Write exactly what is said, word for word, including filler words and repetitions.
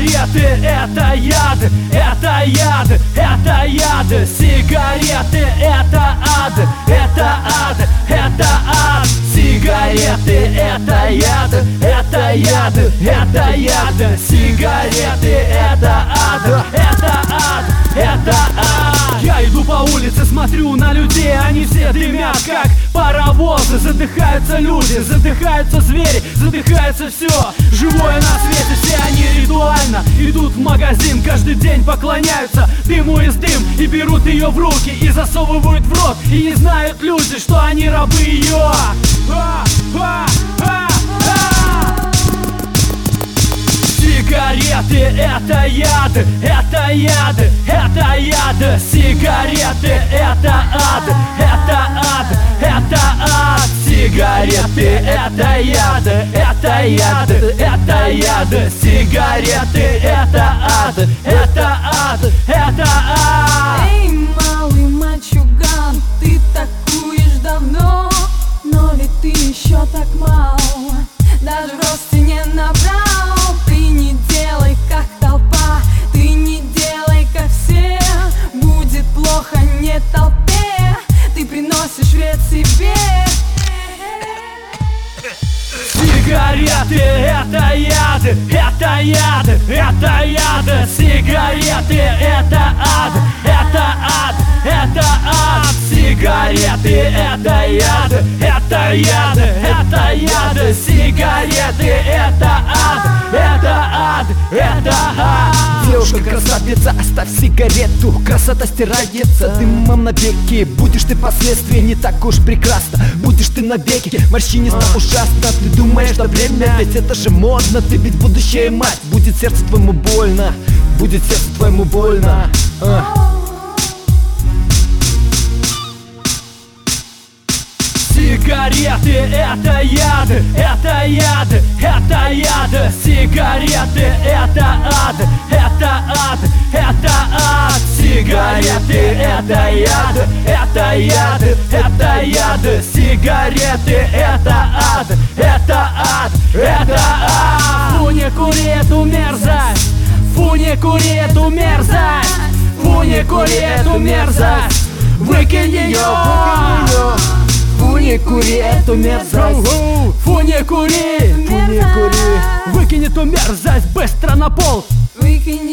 Сигареты — это яд, это яд, это яд. Сигареты — это ад, это ад, это ад. Сигареты — это яд, это яд, это яд. Сигареты — это ад, это ад, это ад. Я иду по улице, смотрю на людей, они все дымят, как паровозы. Задыхаются люди, задыхаются звери, задыхается все живое на свете. Все они ритуально идут в магазин, каждый день поклоняются дыму из дым и берут ее в руки и засовывают в рот. И не знают люди, что они рабы ее. А, а, а, а. Сигареты — это яд, это яд, это яд. Сигареты — это ад, это ад, это ад. Сигареты — это яд, это яд, это яд. Сигареты — это ад, это ад, это ад. Эй, малый мальчуган, ты так куришь давно, но ведь ты еще так мал, даже в росте не набрал. Ты не делай как толпа, ты не делай как все, будет плохо не толпе, ты приносишь вред себе. Сигареты — это яд, это яд, это яд. Сигареты — это ад, это ад, это ад. Сигареты — это яд, это яд, это яд. Сигареты — это ад, это ад, это ад. Девушка, красавица, оставь сигарету. Красота стирается дымом навеки. Будешь ты впоследствии не так уж прекрасно, будешь ты навеки морщинисто ужасно. Ты думаешь, что время, ведь это же модно. Ты ведь будущая мать, будет сердце твоему больно, будет сердце твоему больно. а. Сигареты — это яд, это яд, это яд. Сигареты — это ад, это ад, это ад. Сигареты — это яд, это яд, это яд. Сигареты — это ад, это ад, это ад. Фу, не кури эту мерзость, фу, не кури эту мерзость, фу, не кури эту мерзость. Выкинь ее. Фу, не кури эту мерзость. Фу, не кури, Фу, не кури. выкинь эту мерзость быстро на пол. Выкинь